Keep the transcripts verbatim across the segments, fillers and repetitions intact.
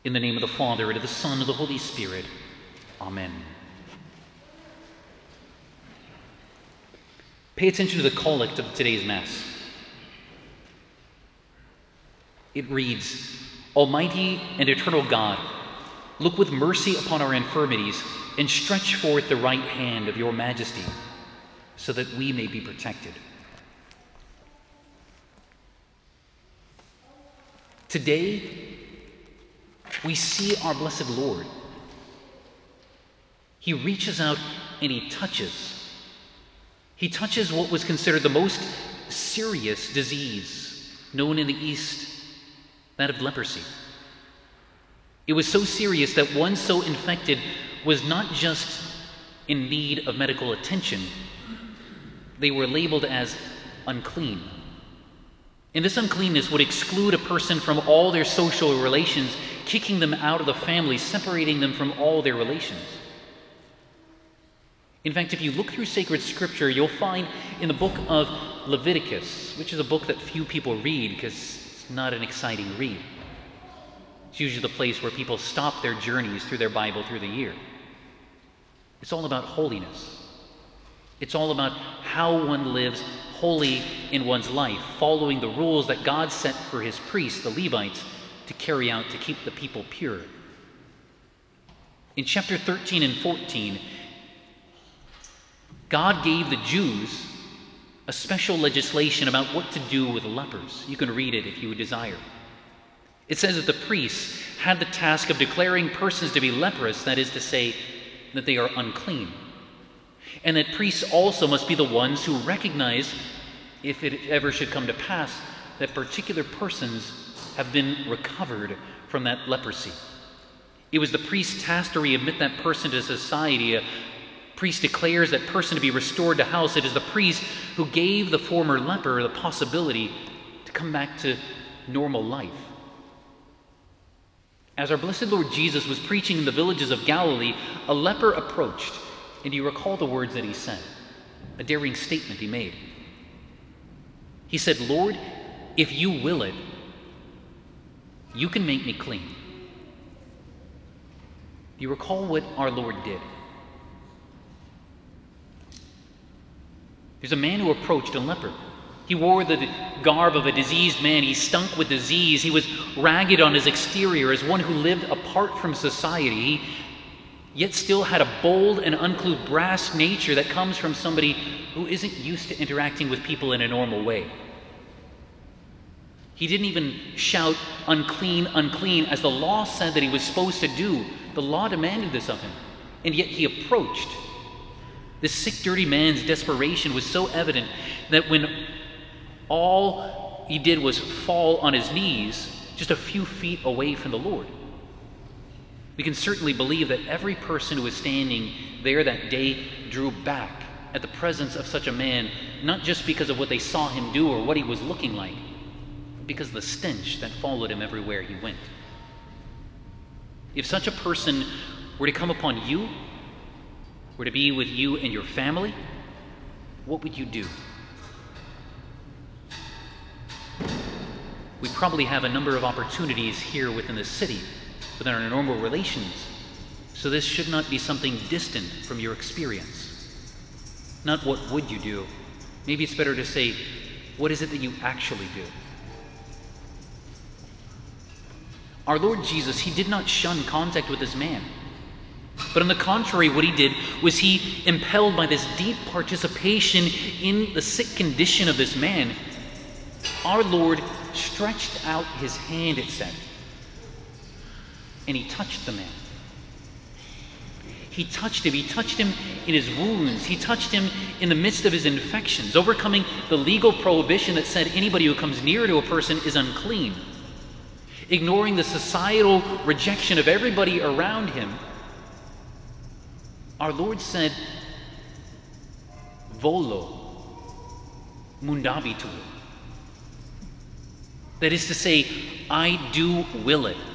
In the name of the Father, and of the Son, and of the Holy Spirit. Amen. Pay attention to the collect of today's Mass. It reads, Almighty and eternal God, look with mercy upon our infirmities and stretch forth the right hand of your majesty so that we may be protected. Today, we see our blessed Lord. He reaches out and he touches. He touches what was considered the most serious disease known in the East, that of leprosy. It was so serious that one so infected was not just in need of medical attention, they were labeled as unclean. And this uncleanness would exclude a person from all their social relations, kicking them out of the family, separating them from all their relations. In fact, if you look through sacred scripture, you'll find in the book of Leviticus, which is a book that few people read because it's not an exciting read. It's usually the place where people stop their journeys through their Bible through the year. It's all about holiness. It's all about how one lives holy in one's life, following the rules that God set for his priests, the Levites, to carry out to keep the people pure. In chapter thirteen and fourteen, God gave the Jews a special legislation about what to do with lepers. You can read it if you would desire. It says that the priests had the task of declaring persons to be leprous, that is to say, that they are unclean. And that priests also must be the ones who recognize, if it ever should come to pass, that particular persons have been recovered from that leprosy. It was the priest's task to readmit that person to society. A priest declares that person to be restored to house. It is the priest who gave the former leper the possibility to come back to normal life. As our blessed Lord Jesus was preaching in the villages of Galilee, a leper approached, and you recall the words that he said, a daring statement he made. He said, Lord, if you will it, you can make me clean. You recall what our Lord did. There's a man who approached a leper. He wore the garb of a diseased man. He stunk with disease. He was ragged on his exterior as one who lived apart from society. He yet still had a bold and uncouth brass nature that comes from somebody who isn't used to interacting with people in a normal way. He didn't even shout, unclean, unclean, as the law said that he was supposed to do. The law demanded this of him. And yet he approached. This sick, dirty man's desperation was so evident that when all he did was fall on his knees just a few feet away from the Lord, we can certainly believe that every person who was standing there that day drew back at the presence of such a man, not just because of what they saw him do or what he was looking like, but because of the stench that followed him everywhere he went. If such a person were to come upon you, were to be with you and your family, what would you do? We probably have a number of opportunities here within the city, within our normal relations, so this should not be something distant from your experience. Not what would you do. Maybe it's better to say, what is it that you actually do? Our Lord Jesus, he did not shun contact with this man. But on the contrary, what he did was he, impelled by this deep participation in the sick condition of this man, our Lord stretched out his hand, it said, and he touched the man. He touched him. He touched him in his wounds. He touched him in the midst of his infections, overcoming the legal prohibition that said anybody who comes near to a person is unclean, ignoring the societal rejection of everybody around him. Our Lord said, Volo mundabitur. That is to say, I do will it.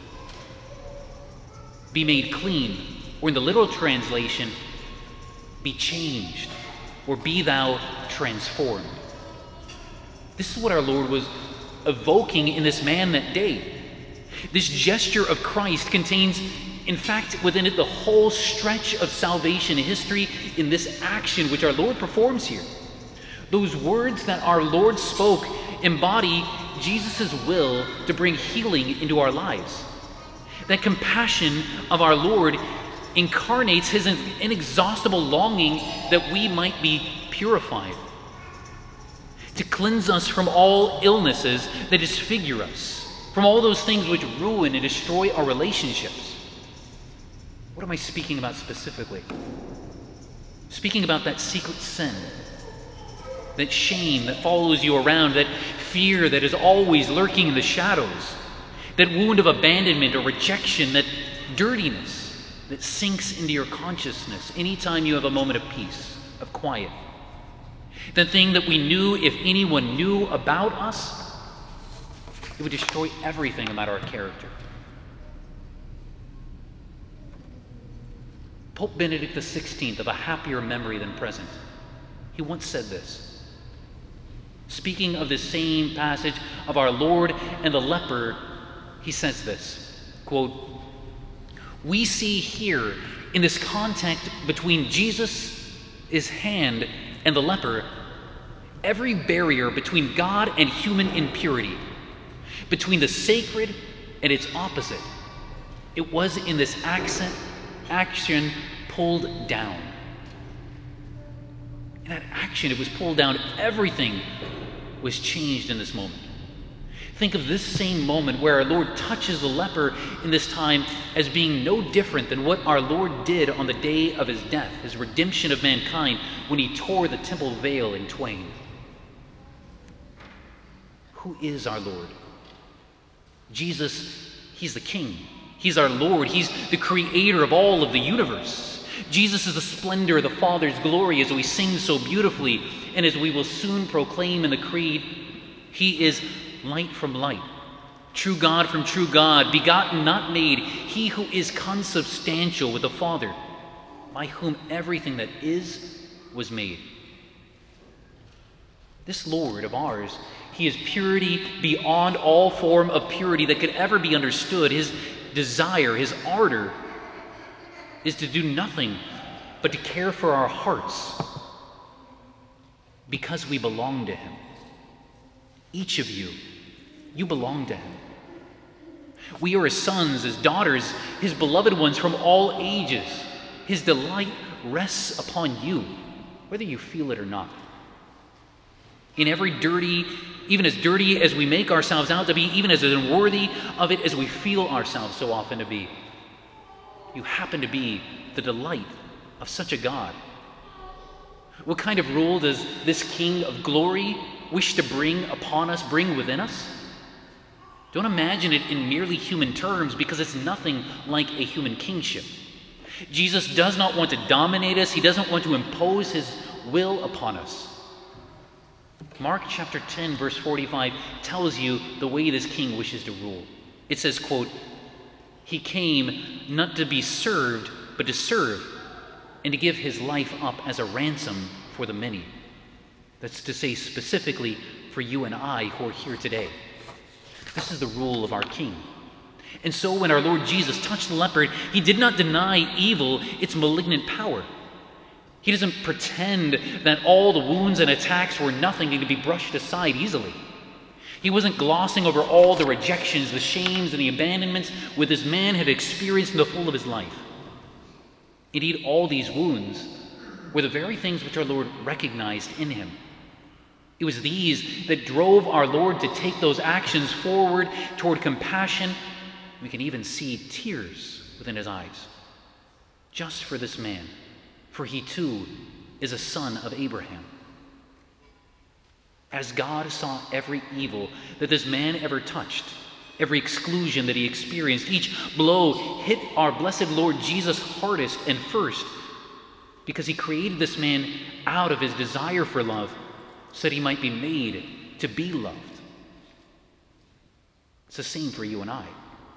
Be made clean, or in the literal translation, be changed, or be thou transformed. This is what our Lord was evoking in this man that day. This gesture of Christ contains, in fact, within it the whole stretch of salvation history in this action which our Lord performs here. Those words that our Lord spoke embody Jesus' will to bring healing into our lives. That compassion of our Lord incarnates his inexhaustible longing that we might be purified, to cleanse us from all illnesses that disfigure us, from all those things which ruin and destroy our relationships. What am I speaking about specifically? Speaking about that secret sin, that shame that follows you around, that fear that is always lurking in the shadows, that wound of abandonment or rejection, that dirtiness that sinks into your consciousness anytime you have a moment of peace, of quiet. The thing that we knew if anyone knew about us, it would destroy everything about our character. Pope Benedict the sixteenth, of a happier memory than present, he once said this, speaking of this same passage of our Lord and the leper. He says this, quote, "We see here in this contact between Jesus' hand and the leper every barrier between God and human impurity, between the sacred and its opposite. It was in this accent, action pulled down. In that action, it was pulled down. Everything was changed in this moment. Think of this same moment where our Lord touches the leper in this time as being no different than what our Lord did on the day of his death, his redemption of mankind, when he tore the temple veil in twain. Who is our Lord? Jesus, he's the King. He's our Lord. He's the creator of all of the universe. Jesus is the splendor of the Father's glory, as we sing so beautifully, and as we will soon proclaim in the Creed. He is light from light, true God from true God, begotten, not made, he who is consubstantial with the Father, by whom everything that is was made. This Lord of ours, he is purity beyond all form of purity that could ever be understood. His desire, his ardor, is to do nothing but to care for our hearts because we belong to him. Each of you, you belong to him. We are his sons, his daughters, his beloved ones from all ages. His delight rests upon you, whether you feel it or not. In every dirty, even as dirty as we make ourselves out to be, even as unworthy of it as we feel ourselves so often to be, you happen to be the delight of such a God. What kind of rule does this King of glory wish to bring upon us, bring within us? Don't imagine it in merely human terms, because it's nothing like a human kingship. Jesus does not want to dominate us. He doesn't want to impose his will upon us. Mark chapter ten, verse forty-five tells you the way this king wishes to rule. It says, quote, "He came not to be served, but to serve, and to give his life up as a ransom for the many." That's to say specifically for you and I who are here today. This is the rule of our King. And so when our Lord Jesus touched the leper, he did not deny evil its malignant power. He doesn't pretend that all the wounds and attacks were nothing and could be brushed aside easily. He wasn't glossing over all the rejections, the shames, and the abandonments which this man had experienced in the full of his life. Indeed, all these wounds were the very things which our Lord recognized in him. It was these that drove our Lord to take those actions forward toward compassion. We can even see tears within his eyes, just for this man, for he too is a son of Abraham. As God saw every evil that this man ever touched, every exclusion that he experienced, each blow hit our blessed Lord Jesus hardest and first, because he created this man out of his desire for love, so that he might be made to be loved. It's the same for you and I.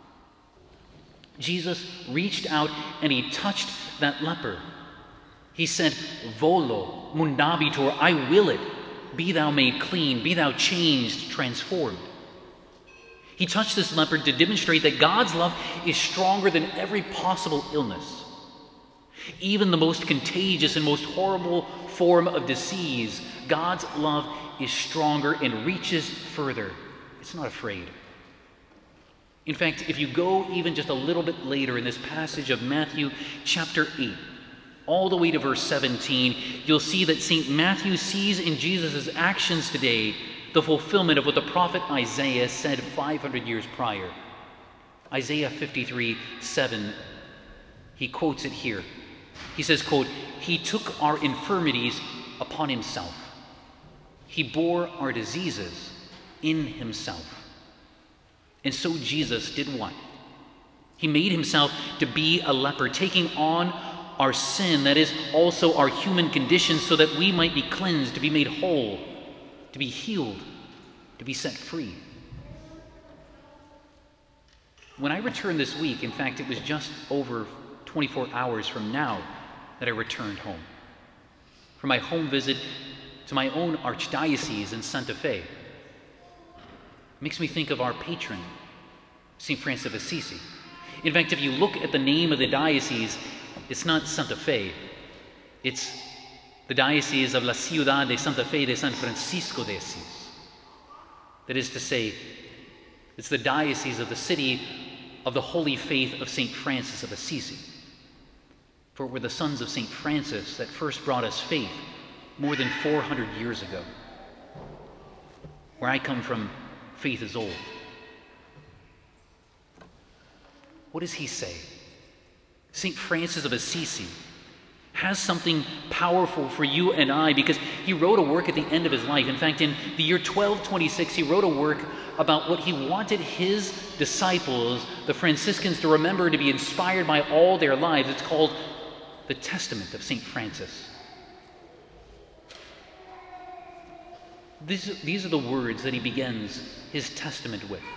Jesus reached out and he touched that leper. He said, "Volo mundabitur, I will it. Be thou made clean, be thou changed, transformed." He touched this leper to demonstrate that God's love is stronger than every possible illness. Even the most contagious and most horrible form of disease, God's love is stronger and reaches further. It's not afraid. In fact, if you go even just a little bit later in this passage of Matthew chapter eight, all the way to verse seventeen, you'll see that Saint Matthew sees in Jesus' actions today the fulfillment of what the prophet Isaiah said five hundred years prior. Isaiah fifty-three seven, he quotes it here. He says, quote, "He took our infirmities upon himself. He bore our diseases in himself." And so Jesus did what? He made himself to be a leper, taking on our sin, that is also our human condition, so that we might be cleansed, to be made whole, to be healed, to be set free. When I returned this week, in fact, it was just over twenty-four hours from now that I returned home. For my home visit to my own archdiocese in Santa Fe. It makes me think of our patron, Saint Francis of Assisi. In fact, if you look at the name of the diocese, it's not Santa Fe. It's the Diocese of La Ciudad de Santa Fe de San Francisco de Asís. That is to say, it's the diocese of the city of the Holy Faith of Saint Francis of Assisi. For it were the sons of Saint Francis that first brought us faith more than four hundred years ago. Where I come from, faith is old. What does he say? Saint Francis of Assisi has something powerful for you and I, because he wrote a work at the end of his life. In fact, in the year twelve twenty-six, he wrote a work about what he wanted his disciples, the Franciscans, to remember, to be inspired by all their lives. It's called the Testament of Saint Francis. These, these are the words that he begins his testament with.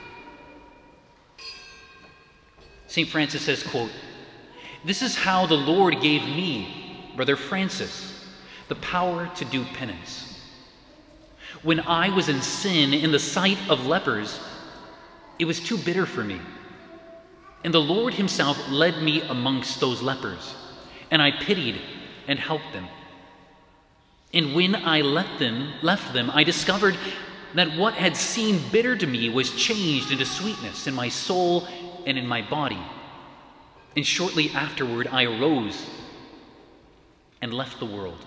Saint Francis says, quote, "This is how the Lord gave me, Brother Francis, the power to do penance. When I was in sin in the sight of lepers, it was too bitter for me. And the Lord himself led me amongst those lepers, and I pitied and helped them. And when I left them, left them, I discovered that what had seemed bitter to me was changed into sweetness in my soul and in my body. And shortly afterward, I arose and left the world."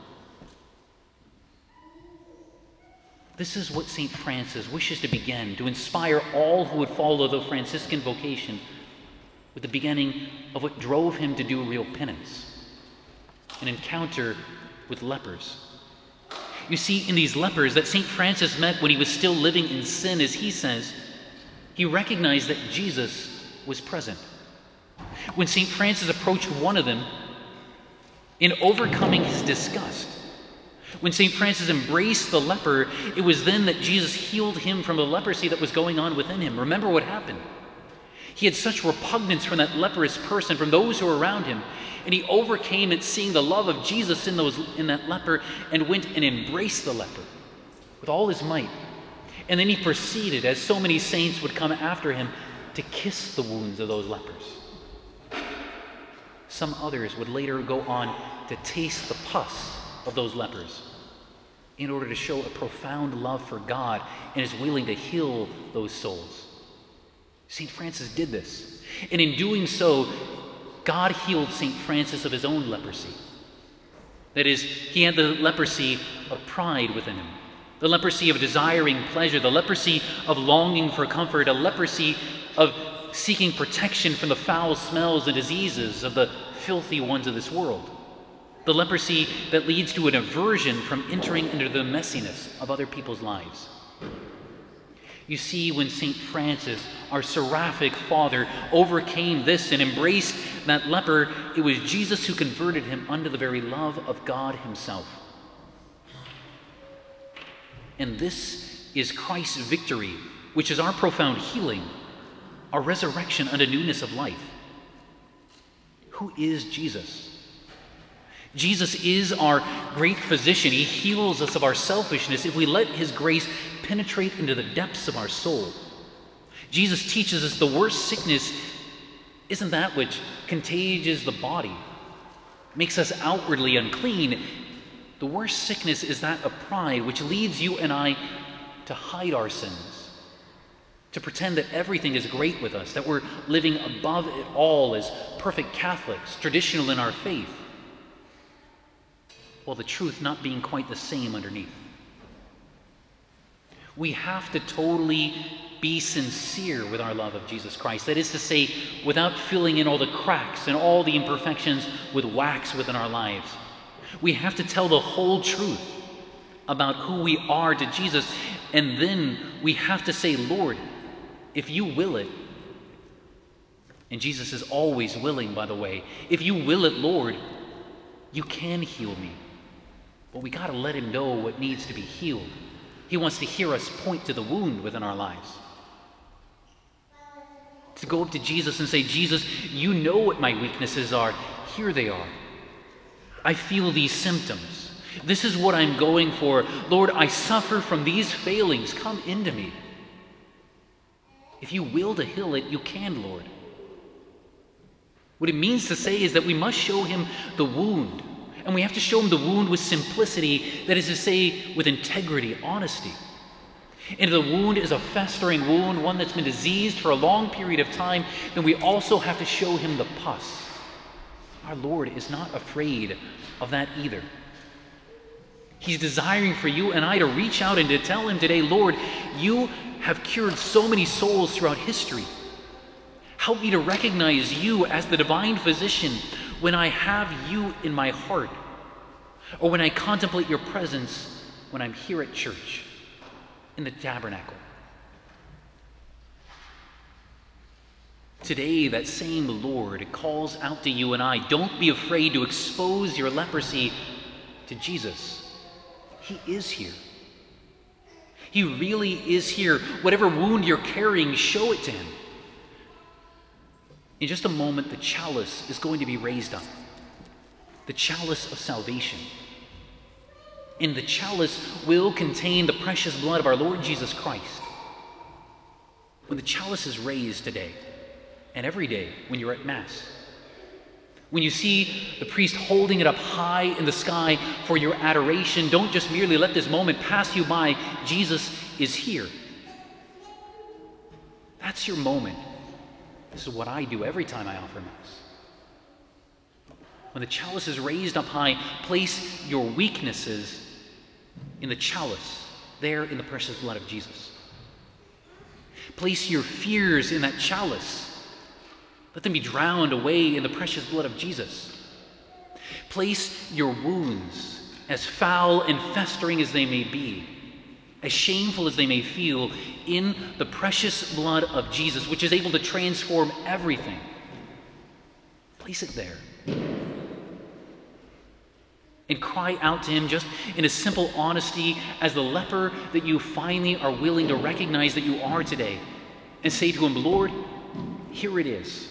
This is what Saint Francis wishes to begin, to inspire all who would follow the Franciscan vocation, with the beginning of what drove him to do real penance, an encounter with lepers. You see, in these lepers that Saint Francis met when he was still living in sin, as he says, he recognized that Jesus was present. When Saint Francis approached one of them, in overcoming his disgust, when Saint Francis embraced the leper, it was then that Jesus healed him from the leprosy that was going on within him. Remember what happened. He had such repugnance from that leprous person, from those who were around him, and he overcame it, seeing the love of Jesus in those in that leper, and went and embraced the leper with all his might. And then he proceeded, as so many saints would come after him, to kiss the wounds of those lepers. Some others would later go on to taste the pus of those lepers in order to show a profound love for God and is willing to heal those souls. Saint Francis did this. And in doing so, God healed Saint Francis of his own leprosy. That is, he had the leprosy of pride within him, the leprosy of desiring pleasure, the leprosy of longing for comfort, a leprosy of seeking protection from the foul smells and diseases of the filthy ones of this world, the leprosy that leads to an aversion from entering into the messiness of other people's lives. You see, when Saint Francis, our seraphic father, overcame this and embraced that leper, it was Jesus who converted him unto the very love of God himself. And this is Christ's victory, which is our profound healing, our resurrection unto newness of life. Who is Jesus? Jesus is our great physician. He heals us of our selfishness if we let his grace penetrate into the depths of our soul. Jesus teaches us the worst sickness isn't that which contagions the body, makes us outwardly unclean. The worst sickness is that of pride, which leads you and I to hide our sins, to pretend that everything is great with us, that we're living above it all as perfect Catholics, traditional in our faith, while the truth not being quite the same underneath. We have to totally be sincere with our love of Jesus Christ. That is to say, without filling in all the cracks and all the imperfections with wax within our lives. We have to tell the whole truth about who we are to Jesus. And then we have to say, Lord, if you will it, and Jesus is always willing, by the way, if you will it, Lord, you can heal me. But we got to let him know what needs to be healed. He wants to hear us point to the wound within our lives. To go up to Jesus and say, Jesus, you know what my weaknesses are. Here they are. I feel these symptoms. This is what I'm going for. Lord, I suffer from these failings. Come into me. If you will to heal it, you can, Lord. What it means to say is that we must show him the wound. And we have to show him the wound with simplicity, that is to say, with integrity, honesty. And if the wound is a festering wound, one that's been diseased for a long period of time, then we also have to show him the pus. Our Lord is not afraid of that either. He's desiring for you and I to reach out and to tell him today, Lord, you have cured so many souls throughout history. Help me to recognize you as the divine physician when I have you in my heart, or when I contemplate your presence when I'm here at church, in the tabernacle. Today, that same Lord calls out to you and I, don't be afraid to expose your leprosy to Jesus. He is here. He really is here. Whatever wound you're carrying, show it to him. In just a moment, the chalice is going to be raised up. The chalice of salvation. And the chalice will contain the precious blood of our Lord Jesus Christ. When the chalice is raised today, and every day when you're at Mass, when you see the priest holding it up high in the sky for your adoration, don't just merely let this moment pass you by. Jesus is here. That's your moment. This is what I do every time I offer Mass. When the chalice is raised up high, place your weaknesses in the chalice, there in the precious blood of Jesus. Place your fears in that chalice. Let them be drowned away in the precious blood of Jesus. Place your wounds, as foul and festering as they may be, as shameful as they may feel, in the precious blood of Jesus, which is able to transform everything. Place it there. And cry out to him just in a simple honesty as the leper that you finally are willing to recognize that you are today. And say to him, Lord, here it is.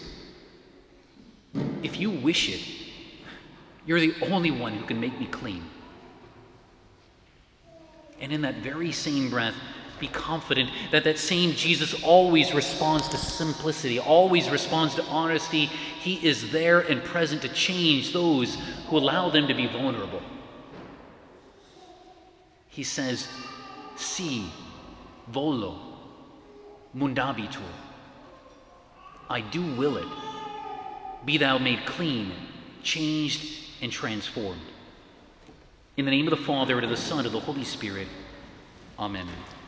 If you wish it, you're the only one who can make me clean. And in that very same breath, be confident that that same Jesus always responds to simplicity, always responds to honesty. He is there and present to change those who allow them to be vulnerable. He says, Si, volo, mundabitur. I do will it. Be thou made clean, changed, and transformed. In the name of the Father, and of the Son, and of the Holy Spirit. Amen.